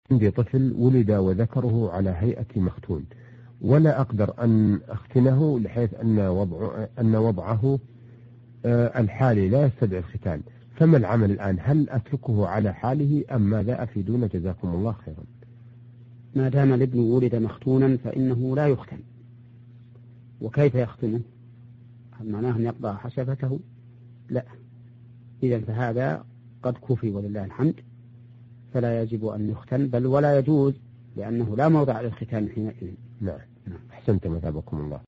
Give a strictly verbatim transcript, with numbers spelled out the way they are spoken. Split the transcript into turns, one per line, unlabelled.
عندي طفل ولد وذكره على هيئة مختون، ولا أقدر أن أختنه لحيث أن وضع أن وضعه الحالي لا يستدعي الختان، فما العمل الآن؟ هل أتركه على حاله أم ماذا أفيدون؟ جزاكم الله خيرا.
ما دام الابن ولد مختونا فإنه لا يختن. وكيف يختنه؟ هل معناه أن يقطع حشفته؟ لا. إذا فهذا قد كفي ولله الحمد، فلا يجب أن يختن، بل ولا يجوز، لأنه لا موضع للختان حينئذ.
نعم. أحسنتم، مثابكم الله.